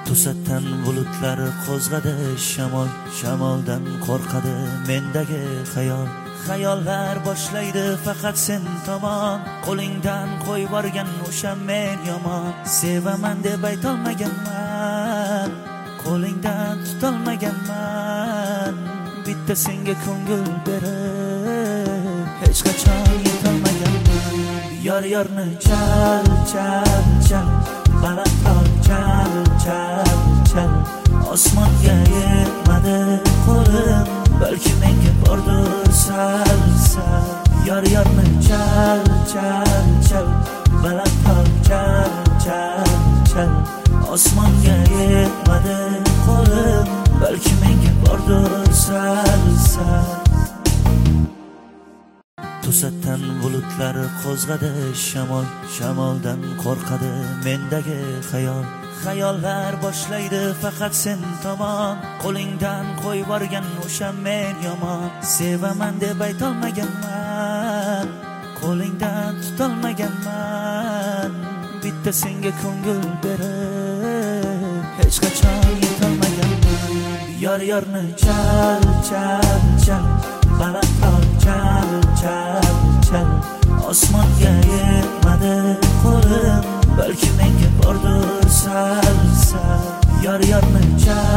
To'satdan bulutlar qo'zg'adi, shamoldan qo'rqadi mendagi xayollar boshlaydi faqat sen tomon. Qo'lingdan qo'yib borgan o'sha men yomon. Sevaman deb aytolmaganman, qo'lingdan tutolmaganman. Bitta senga ko'ngil berib hech qachon yetolmaganman. Yorni chal balandroq chal osmonga yetmadi qo'lim, balki menga bordir sal. Yorni chal balandroq chal osmonga yetmadi qo'lim, balki menga bordir sal. To'satdan bulutlar qo'zg'adi, shamoldan qo'rqadi mendagi xayollar boshlaydi faqat sen tomon. Qo'lingdan qo'yib borgan o'sha men yomon. Sevaman deb aytolmaganman, qo'lingdan tutolmaganman. Bitta senga ko'ngil berib hech qachon yetolmaganman. Yorni chal balandroq chal osmonga yetmadi qo'lim, balki menga bordir sal. Yorni chal